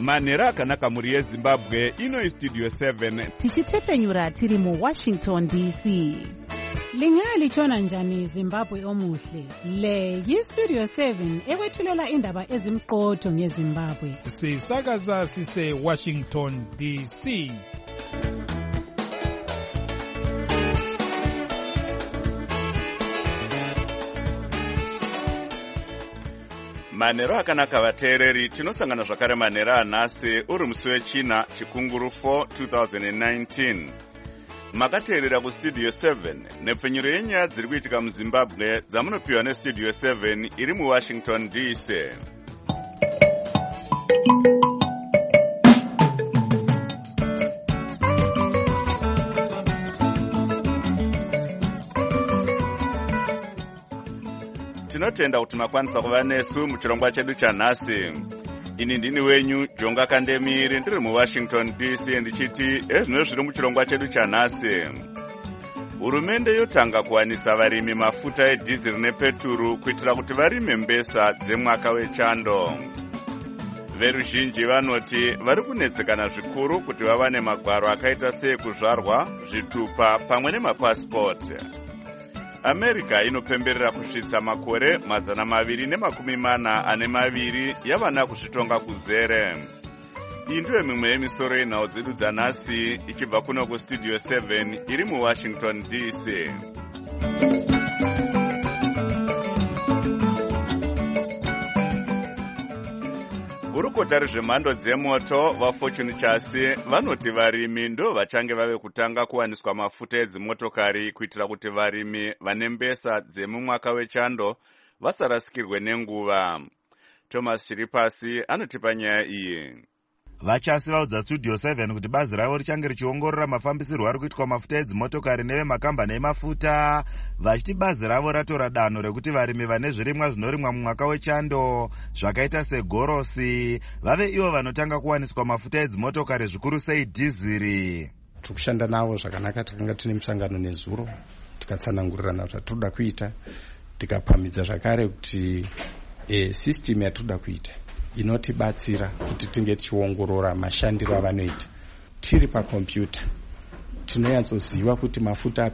manhero akanaka mhuri yezimbabwe. Ino Studio 7 tichitepfenyura tiri muWashington DC. Lingalitshona njani Zimbabwe omuhle? Le yiStudio 7 ekwethulela indaba ezimqotho ngeZimbabwe. Sisakaza sise Washington DC. manhero akanaka vateereri. Tinosangana zvakare manhero anhasi uri musi wechina chikunguru 4 2019. Makateerera kuStudio 7 nepfenyuro yenyaya dziri kuitika muZimbabwe dzamunopiwa neStudio 7 iri muWashington DC. Tinotenda kuti makwanisa kuva nesu muchirongwa chedu chanhasi. Ini ndini wenyu Jonga Kandemiri, ndiri muWashington DC ndichiti ezvino zviri muchirongwa chedu chanhasi. Hurumende yotanga kuwanisa varimi mafuta edhiziri nepeturu kuitira kuti varime mbesa dzemwaka wechando. Veruzhinji vanoti vari kunetsekana zvikuru kuti vawane magwaro akaita seekuzvarwa, zvitupa pamwe nemapasipoti. America inopemberera kusvitsa makore 242 yavana kuzvitonga kuzere. Iyi ndiyo mimwe yemisoro yenhau dzedu dzanhasi ichibva kuno kuStudio 7 iri muWashington DC. Gurukota rezvemhando dzemoto vaFortune Chasi vanoti varimi ndo vachange vave kutanga kuwaniswa mafuta edzimotokari kuitira kuti varimi vane mbesa dzemumwaka wechando vasarasikirwe nenguva. Thomas Chiripasi anotipa nyaya iyi. Vachasi vaudza Studio 7 kuti bazi ravo richange richiongorora mafambisirwo ari kuitwa mafuta edzimotokari nevemakambani emafuta, vachiti bazi ravo ratora danho rekuti varimi vane zvirimwa zvinorimwa mumwaka wechando zvakaita segorosi vave ivo vanotanga kuwaniswa mafuta edzimotokari zvikuru sei dhiziri. Tikushanda navo zvakanaka. Takanga tine musangano nezuro tikatsanangurirana kuti toda kuita, tikapamidza zvakare kuti system yatoda kuita inotibatsira kuti tinge tichiongorora mashandiro avanoita tiri pakompyuta. Tinoyanzoziva kuti mafuta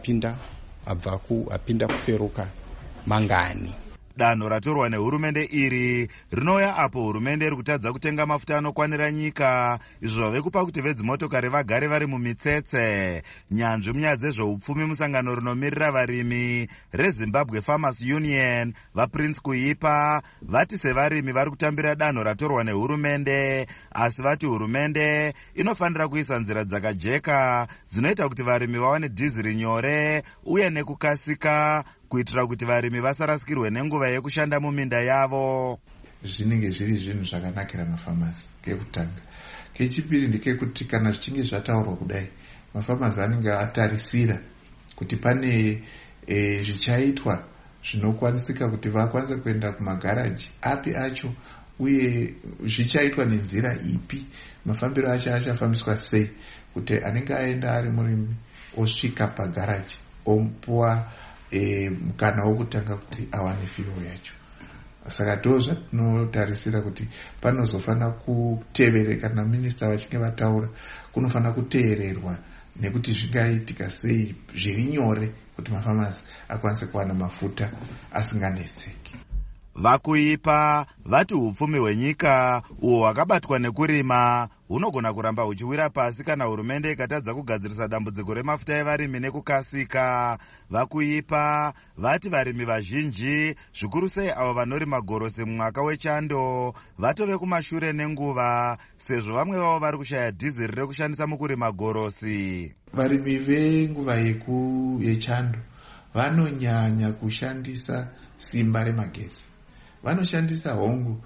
apinda kuferuka mangani. Danho ratorwa nehurumende iri rinouya apo hurumende iri kutadza kutenga mafuta anokwanira nyika, izvo zvave kupa kuti vedzimotokari vagare vari mumitsetse. Nyanzvi munyaya dzezveupfumi musangano rinomirira varimi reZimbabwe Farmers Union vaPrince Kuipa vati sevarimi vari kutambira danho ratorwa nehurumende, asi vati hurumende inofanira kuisa nzira dzakajeka dzinoita kuti varimi vawane dhiziri nyore uye nekukasika kuitira kuti varimi vasarasikirwe nenguva yekushanda muminda yavo. Zvinenge zviri zvinhu zvakanakira mafamasi. Kekutanga. Kechipiri ndekekuti kana zvichinge zvataurwa kudai, mafamasi anenge atarisira kuti pane zvichaitwa zvinokwanisika kuti vakwanise kuenda kumagaraji api acho uye zvichaitwa nenzira ipi, mafambiro acho achafambiswa sei kuti anenge aenda ari murimi osvika pagaraji opuwa mukana wokutanga kuti awane firo yacho. Saka ndozva tinotarisira kuti panozofana kutevereka kana minista vachinge vataura kunofana kuteererwa nekuti zvingaitika sei zviri nyore kuti mafamasi akwanise kuwana mafuta asinganetseki. Vakuipa vati upfumi hwenyika uho hwakabatwa nekurima hunogona kuramba huchiwira pasi kana hurumende ikatadza kugadzirisa dambudziko remafuta evarimi nekukasika. Vakuipa vati varimi vazhinji zvikuru sei avo vanorima gorosi mumwaka wechando vatove kumashure nenguva sezvo vamwe vavo vari kushaya dhiziri rekushandisa mukurima gorosi. Varimi venguva yechando vanonyanya kushandisa simba remagetsi. Vanoshandisa hongu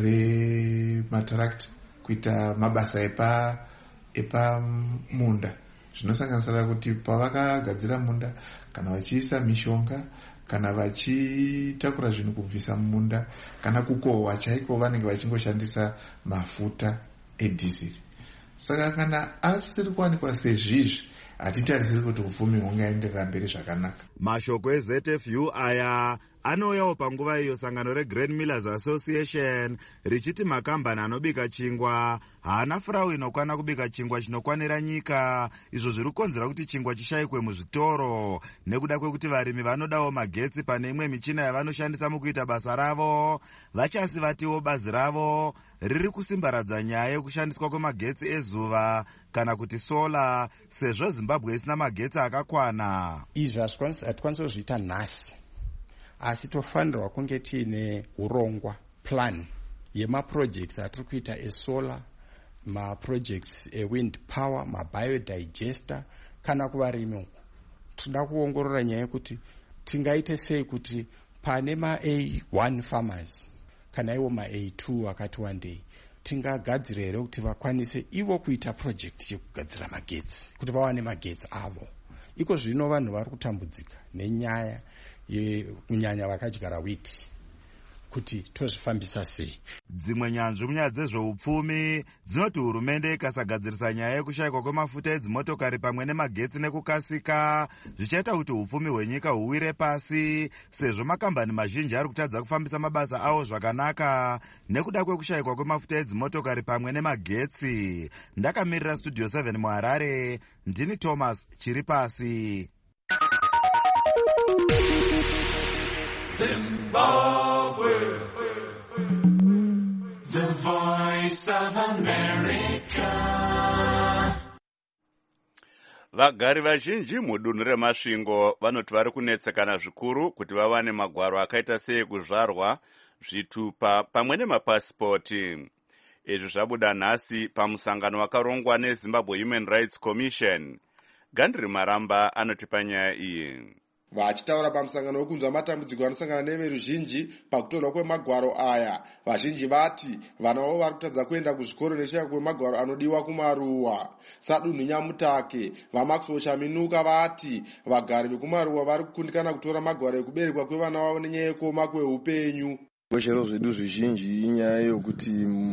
rematarakta kuita mabasa epa munda. Zvinosanganisira kuti pavakagadzira munda kana vachiisa mishonga kana vachitakura zvinhu kubvisa mumunda kana kukohwa chaiko vanenge vachingoshandisa mafuta edhiziri. Saka kana asiri kuwanikwa sezvizvi hatitarisiri kuti upfumi hungaenderera mberi zvakanaka. Mashoko eZFU aya Anouyawo panguva iyo sangano reGrain Millers Association richiti makambani anobika chingwa haana furau inokwana kubika chingwa chinokwanira nyika, izvo zviri kukonzera kuti chingwa chishayikwe muzvitoro nekuda kwekuti varimi vanodawo magetsi pane imwe michina yavanoshandisa mukuita basa ravo. Vachasi vatiwo bazi ravo riri kusimbaradza nyaya yekushandiswa kwemagetsi ezuva kana kuti sola, sezvo Zimbabwe isina magetsi akakwana. Izvi hatikwanisi kuzviita nhasi, asi tofanirwa kunge tiine urongwa plan yemaprojects atiri kuita esolar, maprojects ewind power, mabiodigester. Kana kuvarimi uku tinoda kuongorora nyaya yekuti tingaite sei kuti pane ma-A1 farmers kana iwo ma-A2 akati wandei tingagadzira here kuti vakwanise ivo kuita project yekugadzira magetsi kuti vawane magetsi avo. Iko zvino vanhu vari kutambudzika nenyaya kunyanya vakadyara wheat kuti tozvifambisa sei. Dzimwe nyanzvi munyaya dzezveupfumi dzinoti hurumende ikasagadzirisa nyaya yekushayikwa kwemafuta edzimotokari pamwe nemagetsi nekukasika zvichaita kuti upfumi hwenyika huwire pasi, sezvo makambani mazhinji ari kutadza kufambisa mabasa awo zvakanaka nekuda kwekushayikwa kwemafuta edzimotokari pamwe nemagetsi. Ndakamirira Studio 7 muHarare, ndini Thomas Chiripasi. Zimbabwe, the voice of America. Vagari vazhinji mudunhu reMasvingo vanoti vari kunetsekana zvikuru kuti vawane magwaro akaita sei kuzvarwa, zvitupa pamwe nemapasipoti. Izvi zvabuda nhasi pamusangano wakarongwa neZimbabwe Human Rights Commission. Gandri Maramba anotipa nyaya iyi. Vachitaura pamusangano wekunzwa matambudziko anosangana neveruzhinji pakutorwa kwemagwaro aya, vazhinji vati vana vavo vari kutadza kuenda kuzvikoro neshaya kwemagwaro anodiwa kumaruwa. Sadunhu Nyamutake vaMaxwell Shaminuka vati vagari vekumaruwa vari kukundikana kutora magwaro ekuberekwa kwevana vavo nenyaya yekuoma kweupenyu. Koshero zvedu zvizhinji inyaya yokuti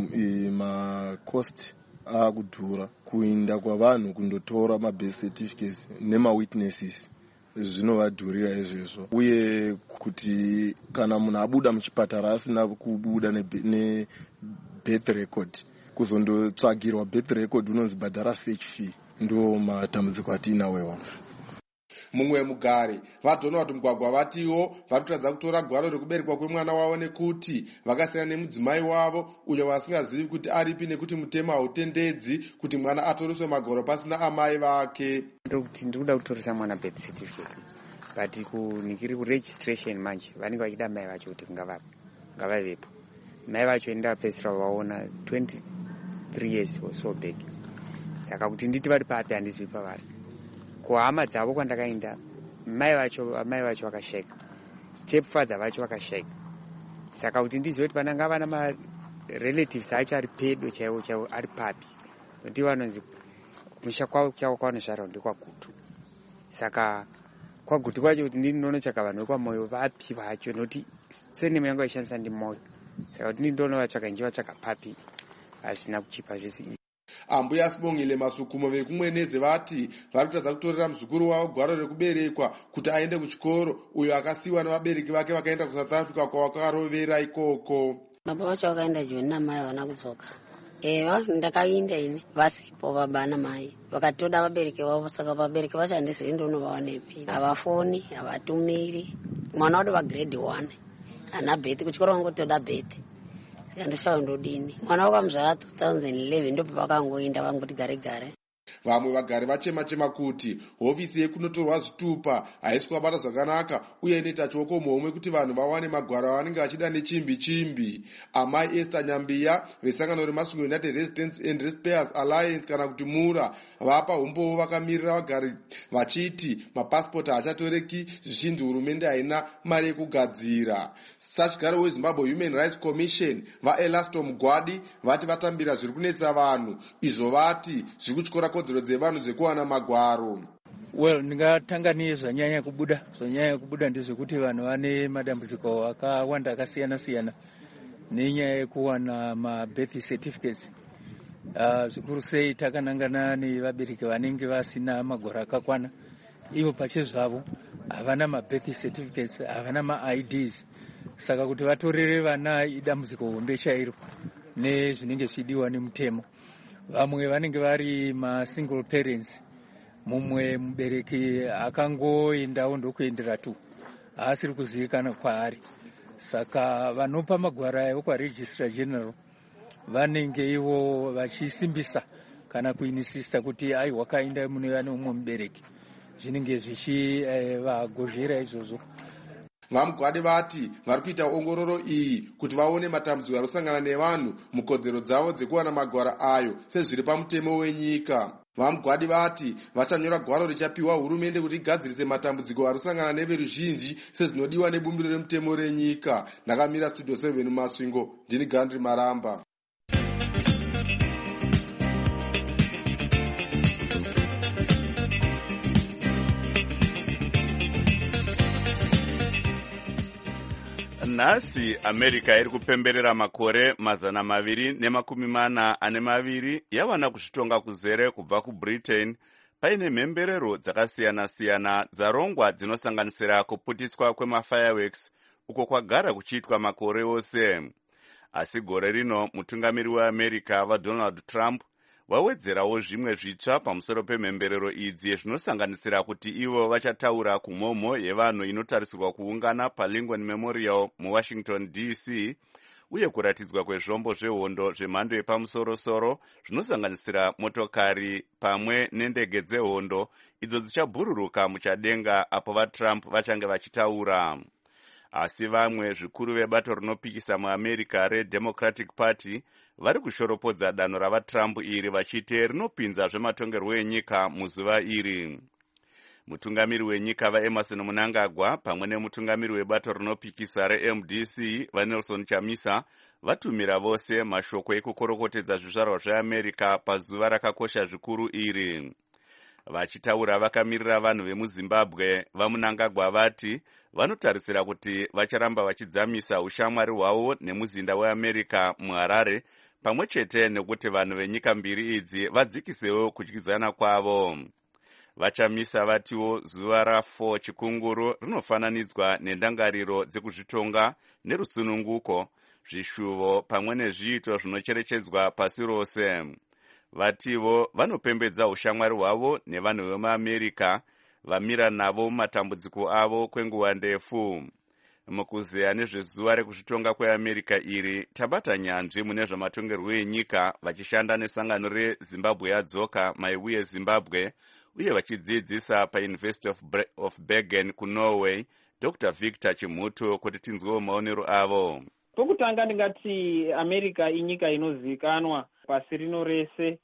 macost akudhura kuinda kwavanhu kundotora mabirth certificates nemawitnesses zvinovadhurira izvezvo, uye kuti kana munhu abuda muchipatara asina kubuda nebirth record, kuzondotsvagirwa birth record unonzi bhadhara search fee. Ndo matambudziko atinawo iwawo. Mumwe mugari vadhona kuti mugwagwa vatiwo vari kutadza kutora gwaro rekuberekwa kwemwana wavo nekuti vakasiyana nemudzimai wavo uyo vasingazivi kuti aripi nekuti mutemo hautendedzi kuti mwana atoreswe magwaro pasina amai vake. Ndokuti ndikuda kutoresa mwana birth certificate, but kunikiri kuregistration manje vanenge vachida mai vacho kuti ngavavepo. Mai vacho endapedzisira vaona 23 years or so back. Saka kuti nditi vari papi handizvi pavari. Kuhama dzavo kwandakaenda amai vacho vakasheka, stepfather vacho vakasheka. Saka kuti ndizive kuti pananga vana marelatives acho ari pedo chaivo ari papi, kuti vanonzi musha kwavo kwavanozvarwa ndekwagutu. Saka kwagutu kwacho kuti ndinonotsvaka vanhu vekwamoyo vapi vacho, nokuti senemu yangu vaishandisa ndimoyo. Saka kuti ndinonovatsvaka njivatsvaka papi, hazvina kuchipa zvisi. Ambuya Sibongile Masukumo vekumweneze vati vari kutadza kutorera muzukuru wavo gwaro rekuberekwa kuti aende kuchikoro, uyo akasiyiwa nevabereki vake vakaenda kuSouth Africa kwavakarovera ikoko. Baba vacho vakaenda Joni namai havana kudzoka. Ndakainda ini vasipo baba namai, vakatoda vabereki vavo. Saka vabereki vacho handizii ndonovaonepi, havafoni, havatumiri. Mwana wado vagrade 1 hana bheti, kuchikoro vangotoda bheti. Ndoshawa ndodini, mwana wakamuzvara 2011 ndopa vakangoenda vangoti gare. Vamwe vagari vachema kuti hofisi yekunotorwa zvitupa haisi kubata zvakanaka uye inoita choko muhomwe kuti vanhu vawane magwaro avanenge vachida nechimbi. Amai Esther Nyambiya vesangano reMasvingo United Residents and Ratepayers Alliance kana kuti MURA vapa umbowo vakamirira vagari vachiti mapasipoti hachatoreki zvichinzi hurumende haina mari yekugadzira. Sachigaro weZimbabwe Human Rights Commission vaElasto Mugwadi vati vatambira zviri kunetsa vanhu, izvo vati zviri kutyora kodzero dzevanhu dzekuwana magwaro. Ndingatanga nezvanyanya kubuda ndezvekuti vanhu vane madambudziko akawanda akasiyana-siyana nenyaya yekuwana mabirth certificates. Zvikuru sei takanangana nevabereki vanenge vasina magwaro akakwana, ivo pachezvavo havana mabirth certificates, havana ma-IDs. Saka kuti vatorere vana idambudziko hombe chairo nezvinenge zvichidiwa nemutemo. Vamwe vanenge vari ma-single parents, mumwe mubereki akangoendawo ndokuendera tu, haasiri kuzivikana kwaari. Saka vanopa magwara ekwa Registrar General vanenge ivo vachisimbisa kana kuinisisa kuti aiwa kaenda mune vane umwe mubereki, zvinenge zvichivagozhera izvozvo. Vamugwade vati vari kuita ongororo iyi kuti vaone matambudziko anosangana nevanhu mukodzero dzavo dzekuwana magwara ayo sezviri pamutemo wenyika. Vamugwadi vati vachanyora gwaro richapiwa hurumende kuti igadzirise matambudziko anosangana neveruzhinji sezvinodiwa nebumbiro remutemo renyika. Ndakamira Studio 7 Masvingo, ndini Gandri Maramba. Nhasi America iri kupemberera makore 242 yawana kuzvitonga kuzere kubva kuBritain paine mhemberero dzakasiyana-siyana dzarongwa dzinosanganisira kuputiswa kwemafireworks uko kwagara kuchiitwa makore ose. Asi gore rino mutungamiri weAmerica vaDonald Trump wawedzerawo zvimwe zvitsva pamusoro pemhemberero idzi zvinosanganisira kuti ivo vachataura kumhomho yevanhu inotarisirwa kuungana paLincoln Memorial muWashington DC, uye kuratidzwa kwezvombo zvehondo zvemhando yepamusoro-soro zvinosanganisira motokari pamwe nendege dzehondo idzo dzichabhururuka muchadenga apo vaTrump vachange vachitaura. Asi vamwe zvikuru vebato rinopikisa muAmerica reDemocratic Party vari kushoropodza danho ravaTrump iri vachiti rinopinza zvematongerwo enyika muzuva iri. Mutungamiri wenyika vaEmerson Mnangagwa pamwe nemutungamiri webato rinopikisa reMDC vaNelson Chamisa vatumira vose mashoko ekukorokotedza zvizvarwa zveAmerica pazuva rakakosha zvikuru iri. Vachitaura vakamirira vanhu vemuZimbabwe, vaMnangagwa vati vanotarisira kuti vacharamba vachidzamisa ushamwari hwavo nemuzinda weAmerica muHarare, pamwe chete nekuti vanhu venyika mbiri idzi vadzikisewo kudyidzana kwavo. Vachamisa vatiwo zuva ra4 chikunguru rinofananidzwa nendangariro dzekuzvitonga nerusununguko, zvishuvo pamwe nezviito zvinocherechedzwa pasi rose. Vativo vanopembedza ushamwari hwavo nevanhu vemuAmerica vamira navo matambudziko avo kwenguva ndefu. Mukuzeya nezvezuva rekuzvitonga kweAmerica iri, tabata nyanzvi mune zvamatongerwo enyika vachishanda nesangano reZimbabwe yadzoka maiuye Zimbabwe, uye vachidzidzisa paUniversity of Bergen kuNorway, Dr. Victor Chimutu, kuti tinzwewo maonero avo. Pokutanga ndingati America inyika inozivikanwa pasi rino rese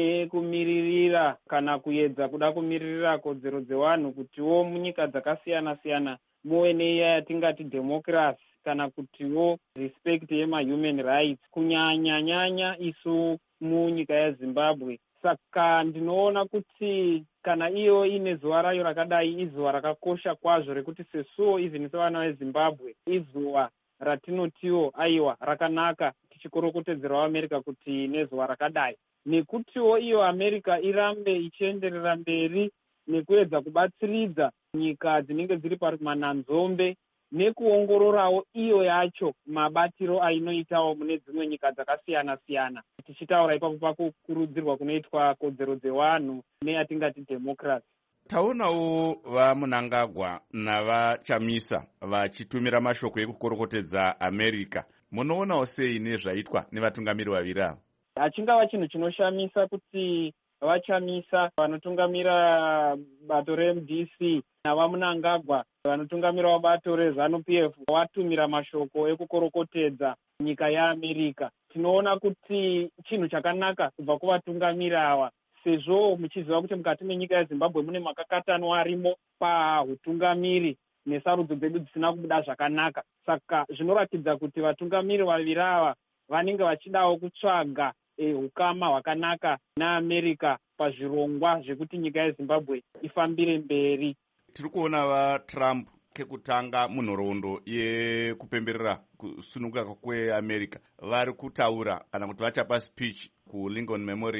nekumiririra kana kuedza kuda kumiririra kodzero dzevanhu kutiwo munyika dzakasiyana-siyana muwe neiya yatingati democracy kana kutiwo respect yema-human rights kunyanya-nyanya isu munyika yeZimbabwe. Saka ndinoona kuti kana iyo ine zuva rayo rakadai izuva rakakosha kwazvo rekuti sesuwo even sevana veZimbabwe izuva ratinotiwo aiwa rakanaka tichikorokotedzera America kuti nezuva rakadai, nekutiwo iyo America irambe ichienderera mberi nekuedza kubatsiridza nyika dzinenge dziri pamananzombe nekuongororawo iyo yacho mabatiro ainoitawo mune dzimwe nyika dzakasiyana-siyana, tichitaura ipapo pakukurudzirwa kunoitwa kodzero dzevanhu neyatingati democracy. Taonawo vaMnangagwa navachamisa vachitumira mashoko ekukorokotedza America. Munoonawo sei nezvaitwa nevatungamiri vaviri ava? Hachingava chinhu chinoshamisa kuti vachamisa vanotungamira bato reMDC navaMnangagwa vanotungamira bato reZANU-PF vatumira mashoko ekukorokotedza nyika yeAmerica. Tinoona kuti chinhu chakanaka kubva kuvatungamiri ava, sezvo muchiziva kuti mukati menyika yeZimbabwe mune makakatanwa arimo pautungamiri nesarudzo dzedu dzisina kubuda zvakanaka. Saka zvinoratidza kuti vatungamiri vaviri ava vanenge vachidawo kutsvaga hukama hwakanaka naAmerica pazvirongwa zvekuti nyika yeZimbabwe ifambire mberi. Tiri kuona vaTrump kekutanga munhoroondo yekupemberera kusununguka kweAmerica vari kutaura kana kuti vachapa speech kuLincoln Memorial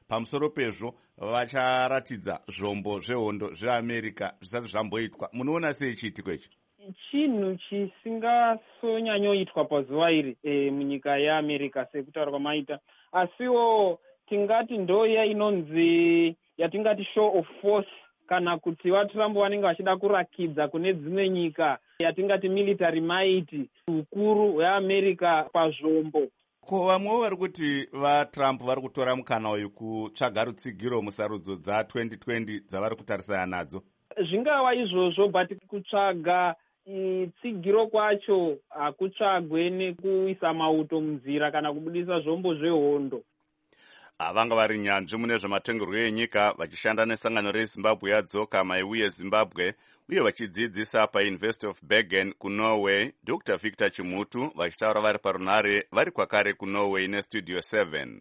pamusoro pezvo vacharatidza zvombo zvehondo zveamerica zvisati zvamboitwa. Munoona sei chiitiko ichi? Chinhu chisingasonyanyoitwa pazuva iri munyika yeamerica sekutaura kwamaita, asiwo tingati ndoya inonzi yatingati show of force, kana kuti vatrump vanenge vachida kurakidza kune dzimwe nyika yatingati military might, ukuru hweamerica pazvombo. Ko vamwewo vari kuti vatrump vari kutora mukana uyu kutsvaga rutsigiro musarudzo dza2020 dzavari kutarisana nadzo? Zvingava izvozvo, but kutsvaga tsigiro kwacho hakutsvagwe nekuisa mauto munzira kana kubudisa zvombo zvehondo. Vanga vari nyanzvi mune zvematongerwo enyika vachishanda nesangano rezimbabwe yadzoka maiuye zimbabwe uye vachidzidzisa paUniversity of Bergen kunorway. Dr Victor Chimutu vachitaura vari parunare vari kwakare kunorway nestudio 7.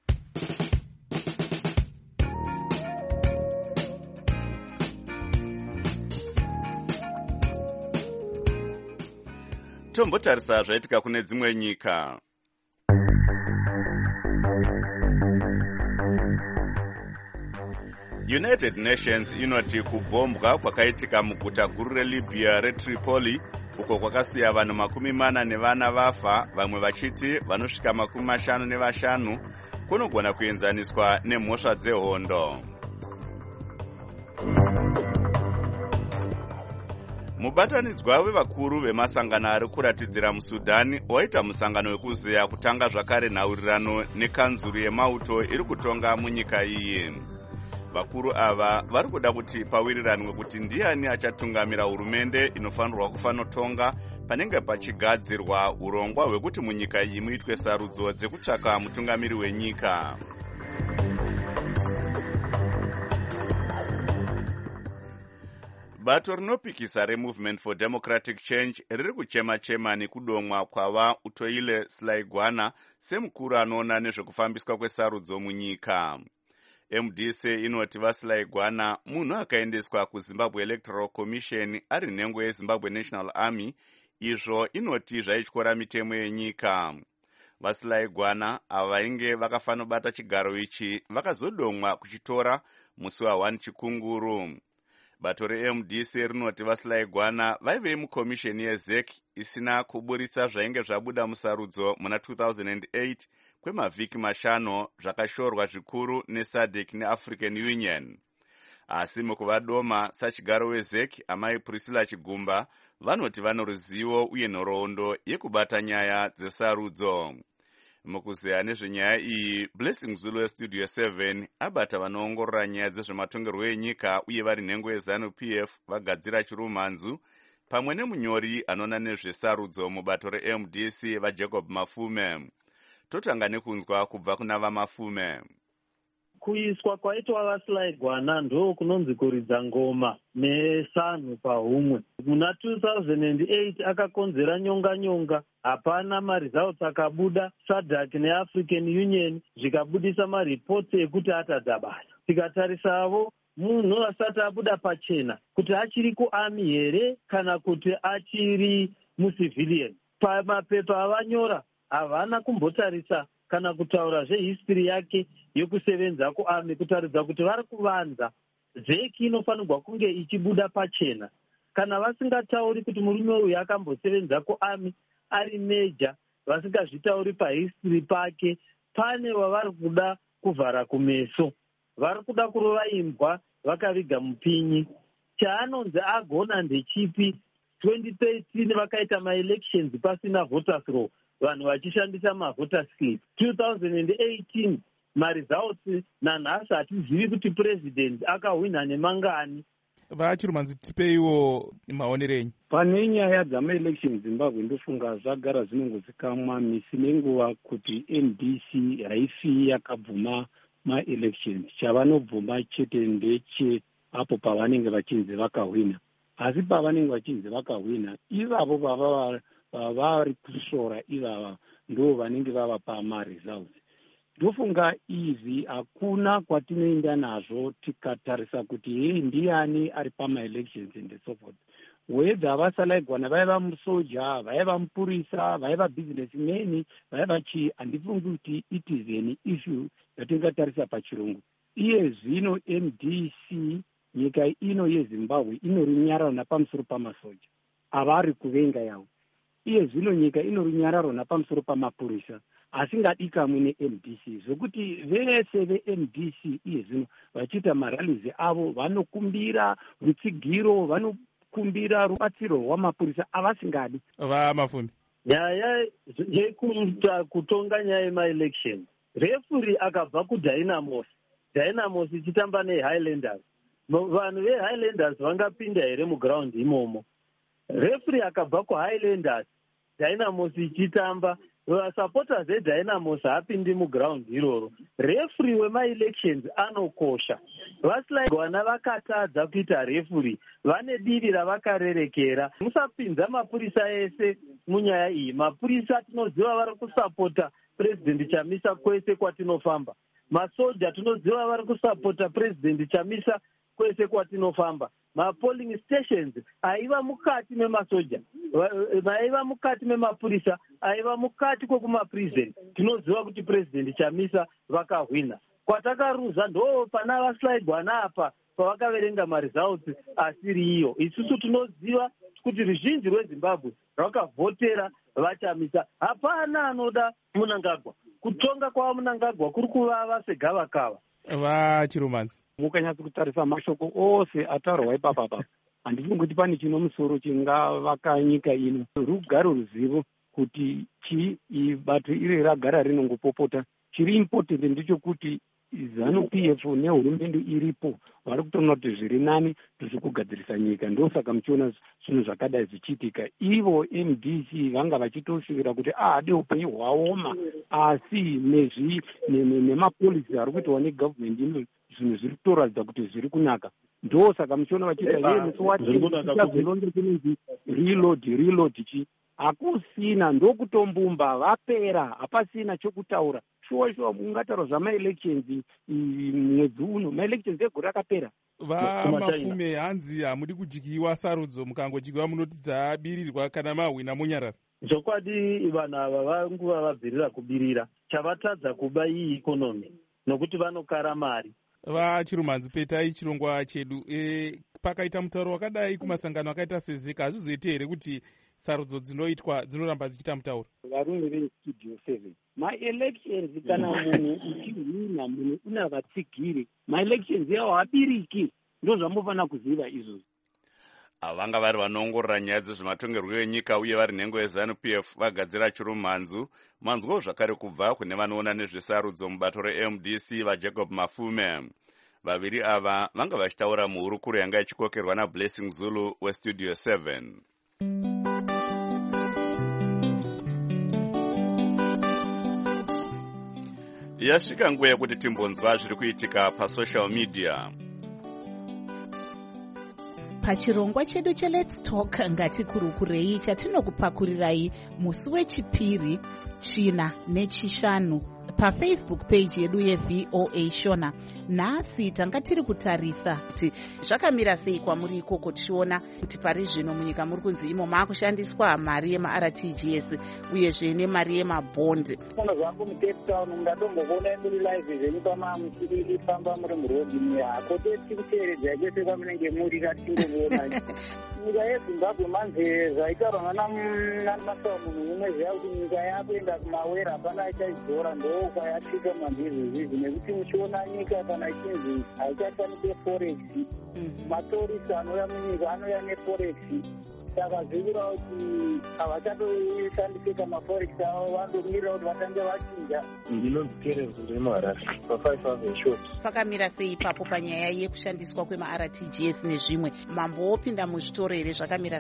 Tombotarisa zvaitika kune dzimwe nyika. United Nations inoti kubombwa kwakaitika muguta guru reLibya reTripoli uko kwakasiya vanhu 40 vafa, vamwe vachiti vanosvika 55 kunogona kuenzaniswa nemhosva dzehondo. Mubatanidzwa wevakuru vemasangano ari kuratidzira muSudani waita musangano wekuzeya kutanga zvakare nhaurirano nekanzuru yemauto iri kutonga munyika iyi. Vakuru ava vari kuda kuti pawiriranwe kuti ndiani achatungamira hurumende inofanirwa kufanotonga panenge pachigadzirwa urongwa hwekuti munyika iyi muitwe sarudzo dzekutsvaka mutungamiri wenyika. Bato rinopikisa reMovement for Democratic Change riri kuchema-chema nekudomwa kwava Utoile Selaigwana semukuru anoona nezvekufambiswa kwesarudzo munyika. MDC inoti vaSelaigwana munhu akaendeswa kuZimbabwe Electoral Commission ari nhengo yeZimbabwe National Army, izvo inoti zvaityora mitemo yenyika. VaSelaigwana ava vainge vakafanobata chigaro ichi vakazodomwa kuchitora musi wa1 Chikunguru. Bato reMDC rinoti vaSelaigwana vaive mukomisheni yeZEC isina kuburitsa zvainge zvabuda musarudzo muna 2008 kwemavhiki 5 zvakashorwa zvikuru neSADC neAfrican Union. Asi mukuvadoma sachigaro weZEC, amai Priscilla Chigumba vanoti vano ruzivo uye nhoroondo yekubata nyaya dzesarudzo. Mukuzeya nezvenyaya iyi, Blessing Zulu Studio 7 abata vanoongorora nyaya dzezvematongerwo enyika uye vari nhengo yeZANU-PF vagadzira chirumanzu, pamwe nemunyori anoona nezvesarudzo mubato reMDC vaJacob Mafume. Totanga nekunzwa kubva kuna vaMafume. Kuiswa kwaitwa vaSelaigwana ndo kunonzi kuridza ngoma nesanhu pahumwe. Muna 2008 akakonzera nyonga, hapana maresults akabuda. SADC neAfrican Union zvikabudisa maripoti ekuti atadza basa. Tikatarisavo munhu asati abuda pachena kuti achiri kuarmy here kana kuti achiri mucivilian. Pamapepa avanyora havana kumbotarisa kana kutaura zvehistory yake yokusevenza kuarmy, kutaridza kuti vari kuvanza. ZEC inofanirwa kunge ichibuda pachena. Kana vasingatauri kuti murume uyu akambosevenza kuarmy ari meja, vasingazvitauri pahistory pake, pane wavari kuda kuvhara kumeso. Vari kuda kurova imbwa vakaviga mupinyi. Chaanonzi agona ndechipi? 2013 vakaita maelections pasina voters roll, vanhu vachishandisa mavoters slip. 2018 maresults nanhasi hatizivi kuti president akahwina nemangani. Vachirumanzi tipeiwo maonerenyu. Pane nyaya dzamaelections Zimbabwe ndofunga zvagara zvinongozikamwa misi nenguva kuti NDC haifi yakabvuma maelections. Chavanobvuma chete ndeche apo pavanenge vachinzi vakahwina. Asi pavanenge vachinzi vakahwina, ivavo vavari kushora ivava ndo vanenge vava pamaresults. Ndofunga izvi hakuna kwatinoenda nazvo tikatarisa kuti ndiani ari pamaelections and so forth. wedha vasalaigwana vaiva musoja, vaiva mupurisa, vaiva businessmen, vaiva chii, handifungi kuti it is an issue yatingatarisa pachirungu. Iye zvino MDC nyika ino yeZimbabwe inorinyararo napamusoro pamasoja avari kuvenga yavo. Iye zvino nyika inorinyararo napamusoro pamapurisa asingadi kamwe neMDC, zvokuti vese veMDC iye zvino vachiita maralizi avo vanokumbira rutsigiro, vanokumbira rubatsiro rwamapurisa avasingadi. Vamafumi nyaya yekuita kutonga nyaya yemaelection, refuri akabva kuDynamos, Dynamos ichitamba neHighlanders, vanhu veHighlanders vangapinda here muground imomo? Refuri akabva kuHighlanders, Dynamos ichitamba, supporters veDynamos haapindi muground iroro. Refuri wemaelections anokosha. Vasalaigwana vakatadza kuita refuri, vane divi ravakarerekera. Musapinza mapurisa ese munyaya iyi. Mapurisa tinoziva vari kusapota President Chamisa kwese kwatinofamba. Masoja tinoziva vari kusapota President Chamisa kwese kwatinofamba. Mapolling stations aiva mukati memasoja, aiva mukati memapurisa, aiva mukati kwekumaprison. Tinoziva kuti President Chamisa vakahwina. Kwatakaruza ndo pana vasalaigwana apa pavakaverenga maresults asiri iyo. Isusu tinoziva kuti ruzhinji rweZimbabwe rwakavhotera vaChamisa. Hapana anoda Mnangagwa. Kutonga kwa Mnangagwa kuri kuvava segavakava. vaChirumanzi, mukanyatsa kutarisa mashoko ose ataurwa ipapa, handifungi kuti pane chino musoro chingavaka nyika ino. Rugare ruzivo kuti bato iri ragara rinongopopota. Chiri important ndechekuti ZANU-PF nehurumende iripo vari kutoona kuti zviri nani tiri kugadzirisa nyika. Ndosaka muchiona zvinhu zvakadai zvichiitika. Ivo MDC vanga vachitosvikira kuti ade upenyu hwaoma, asi nemapolisi ari kuitwa negovernment ino zvinhu zviri kutoratidza kuti zviri kunaka. Ndosaka muchiona vachiita zvinonge kunonzi reload chi hakusina, ndokutombumba vapera, hapasina chokutaura. Shuwa ungataura zvamaelections mwedzi uno, maelections egore akapera. Vamafume hanzi hamudi kujikiwa sarudzo, mukangojikiwa munoti dzabirirwa kana mahwina munyarara. Zvokwadi vanhu ava vanguva vabvirira kubirira. Chavatadza kuba iyi ikonomi nokuti vanokara mari. vaChirumanzi, petai chirongwa chedu. Pakaita mutauro wakadai kumasangano akaita sezeka, hazvizoite here kuti sarudzo dzinoitwa dzinoramba dzichiita mutauro? Varume veStudio 7, maelections kana munhu uchihwina, munhu una vatsigiri, maelections yavo habiriki. Ndo zvambofanira kuziva izvozvo. Vanga vari vanoongorora nyaya dzezvematongerwo enyika uye vari nhengo yeZANU-PF vagadzira Chirumanzu. Manzwo zvakare kubva kune vanoona nezvesarudzo mubato reMDC vaJacob Mafume. Vaviri ava vanga vachitaura muhurukuro yanga ichikokerwa naBlessing Zulu weStudio 7. Yasvika nguva yekuti timbonzwa zviri kuitika pasocial media. Pachirongwa chedu cheLet's Talk ngatikurukurei chatinokupakurirai musi wechipiri, china nechishanu paFacebook page yedu yeVOA Shona. Nhasi tanga tiri kutarisa kuti zvakamira sei kwamuri ikoko, tichiona kuti pari zvino munyika muri kunzi imo maakushandiswa mari yemaRTGS uyezve nemari yemabhondi. Kana zvangu muCape Town mungatomboona muri live zvenyu pamamuchiri famba muri murodhi muyako tikuteeredza kwese kwamunenge muri katingoona. Nyika yeZimbabwe manze zvaitaurwa namasawa munhu umwe zviya kuti nyika yakuenda kumawera hapana achaidzora, ndokwayasvika manzizvizvi nekuti muchiona nyika kana ichinzi haichatamike forex, matorisi anouya munyika anouya neforex. Saka zvikura kuti havachatoshandise kamaforex avo, vandomirira kuti vatange vachinja. Ndinonzi Terence ndiri muHarare pa5,000 short. Pakamira sei ipapo panyaya yekushandiswa kwemaRTGS nezvimwe? Mambo opinda muzvitoro here, zvakamira sei?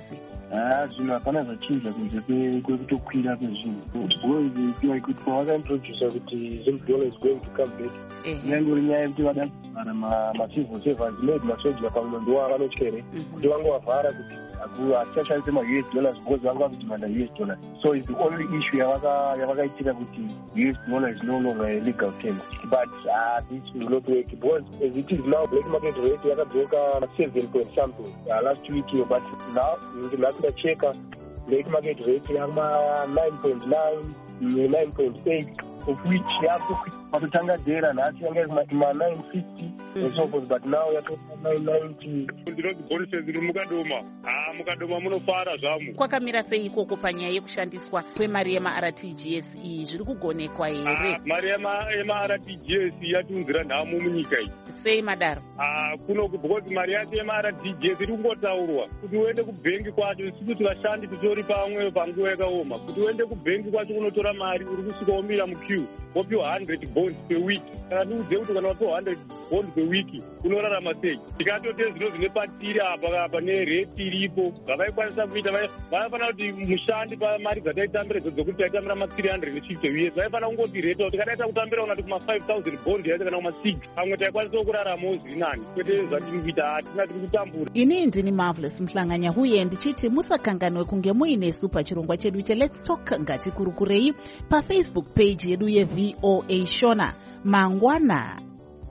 zvinhu hapana zvachinja kunze kwekutokwira kwezvinhu because kuti pavakaintrodusa kuti Zimbabwe is going to come back nyange uri nyaya yekuti vada kuvhara macivil servants made masoja pamunondo wavo vanotyere kuti vangovavhara kuti hatichashandise ma-US dollars because vanga vakutimanda US dollars. So it's the only issue yavakaitira kuti US dollar is no longer a legal term. But this will not work because as it is now, black market rate yakadzoka 7 point something last week here, but now ndinakunda cheka black market rate yama 9.9 9.8 of which yakutanga dera nhasi yanga ma 950 and so forth, but now yatoka 990. Ndinoti bonse ziri mukadoma mukadoma munofara zvamu. Kwakamira sei ikoko panyaya yekushandiswa kwemari yema-RTGS iyi zviri kugonekwa here? Mari yema-RTGS yatiunzira nhamo munyika iyi. Sei madaro? Because mari yacho yema-RTGS iri kungotaurwa kuti uende kubhengi kwacho, isusu vashandi titori pamwe panguva yakaoma, kuti uende kubhengi kwacho kunotora mari uri kusvika womira muqueue wopiwa 100 bonds per week. Tiudze kuti kana wapiwa 100 bonds per week unorarama sei? Tikatote zvino zvine patiri apa nereti iripo zvavaikwanisa kuita, vaifanira kuti mushandi pamari dzataitambira dzokuti taitambira ma350 uye vaifanira kungoti reta kuti kadaita kutambira unati kuma-5,000 bond yacho kana kuma-6 pamwe taikwanisa kuraramawo zviri nani, kwete zvatiri kuita hatina tiri kutambura. Ini ndini Marvelous Mhlanganya huye ndichiti musakanganwe kunge muinesu pachirongwa chedu cheLet's Talk ngatikurukurei paFacebook page yedu yeVOA Shona mangwana.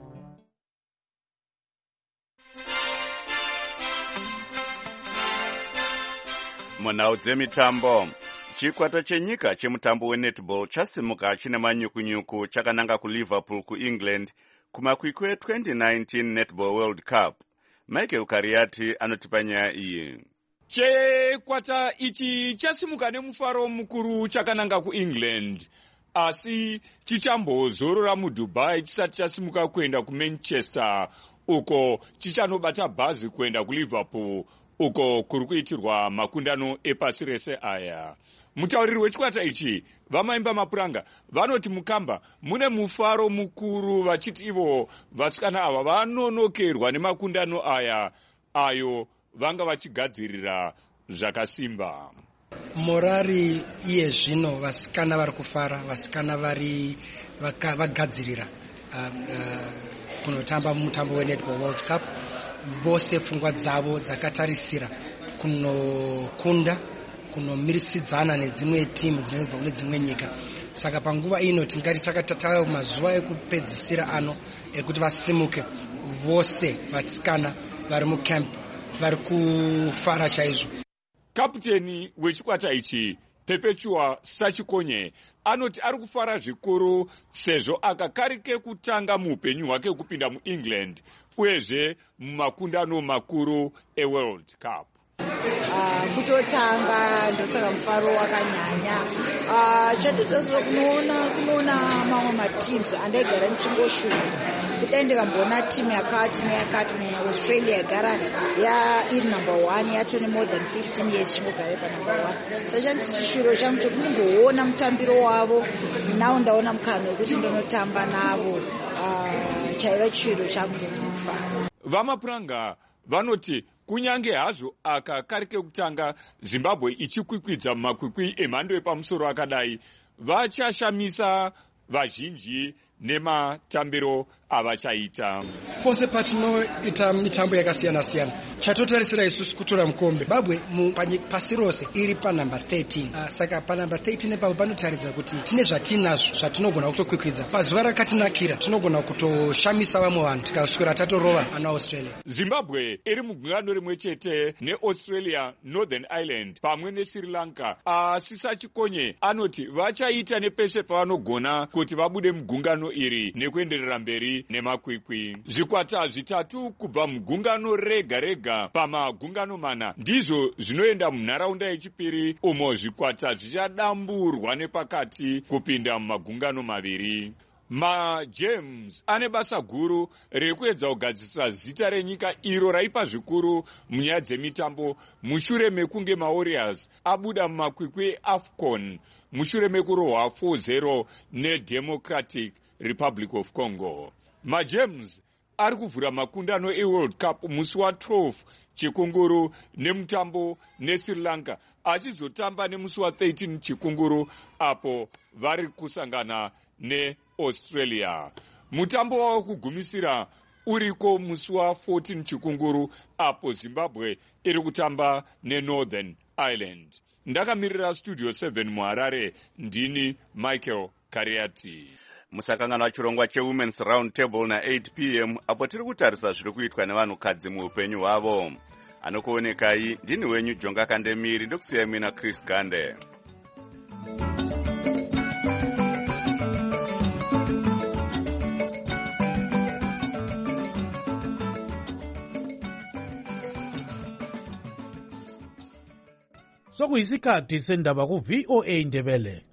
Munhau dzemitambo, chikwata chenyika chemutambo wenetball chasimuka chine manyukunyuku chakananga kuLiverpool kuEngland kumakwikwi e2019 Netball World Cup. Michael Kariati anotipa nyaya iyi. Chikwata ichi chasimuka nemufaro mukuru chakananga kuEngland, asi chichambozorora muDubai chisati chasimuka kuenda kuManchester, uko chichanobata bhazi kuenda kuLiverpool, uko kuri kuitirwa makundano epasi rese aya. Mutauriri wechikwata ichi vamaimba mapuranga vanoti mukamba mune mufaro mukuru vachiti ivo vasikana ava vanonokerwa nemakundano aya ayo vanga vachigadzirira zvakasimba. Morari iye zvino vasikana vari kufara, vasikana vagadzirira kunotamba mutambo weNetball World Cup. Vose pfungwa dzavo dzakatarisira kunokunda, kunomirisidzana nedzimwe timu dzinobva kune dzimwe nyika. Saka panguva ino tingati takatatayo mazuva ekupedzisira ano ekuti vasimuke vose vasikana vari mucamp vari kufara chaizvo. Kapteni wechikwata ichi Perpetua Sachikonye anoti ari kufara zvikuru sezvo akakarike kutanga muupenyu hwake kupinda muEngland uyezve mumakundano makuru eWorld Cup. Kutotanga ndosaka mufaro wakanyanya. Chatotasira kunoona mamwe mateams andaigara ndichingoshuva kudai ndikambona timu yakati neyakati Australia yagara iri number 1 yacho more than 15 years chingogara pa number 1. Saka chishuro changu chokunomboona mutambiro wavo, nawo ndaona mukana wekuti ndinotamba navo. Chaiva chishuro changu ndinofara. Vamapuranga vanoti kunyange hazvo akakarike kutanga Zimbabwe ichikwikwidza mumakwikwi emhando yepamusoro akadai, vachashamisa vazhinji nematambiro avachaita. Pose patinoita mitambo yakasiyana-siyana, chatotarisira isusu kutora mukombe. Zimbabwe pasi rose iri panumber 13. Saka panumber 13 ipapo panotaridza kuti tine zvatinazvo zvatinogona kutokwikwidza. Pazuva rakatinakira tinogona kutoshamisa vamwe vanhu tikaswera tatorova ana Australia. Zimbabwe iri mugungano rimwe chete neAustralia, Northern Ireland pamwe neSri Lanka. Asi Sachikonye anoti vachaita nepese pavanogona kuti vabude mugungano iri nekuenderera mberi nemakwikwi. Zvikwata zvitatu kubva mugungano rega rega pamagungano mana ndizvo zvinoenda munharaunda yechipiri, umo zvikwata zvichadamburwa nepakati kupinda mumagungano maviri. MaGems ane basa guru rekuedza kugadzisa zita renyika iro raipa zvikuru munyaya dzemitambo mushure mekunge maWarriors abuda mumakwikwi eAFCON mushure mekurohwa 4-0 neDemocratic Republic of Congo. MaGems ari kuvhura makundano eworld cup musi wa12 chikunguru nemutambo neSri Lanka, achizotamba nemusi wa13 chikunguru apo vari kusangana neAustralia. Mutambo wavo kugumisira uriko musi wa14 chikunguru apo Zimbabwe iri kutamba neNorthern Ireland. Ndakamirira Studio 7 muHarare, ndini Michael Kariati. Musakanganwa chirongwa cheWomen's Round Table na8 p.m. apo tiri kutarisa zviri kuitwa nevanhukadzi muupenyu hwavo. Anokuonekai ndini wenyu Jonga Kandemiri, ndokusiyai mina Chris Gande. Sokuyisikhathi sendaba ku VOA Ndebele.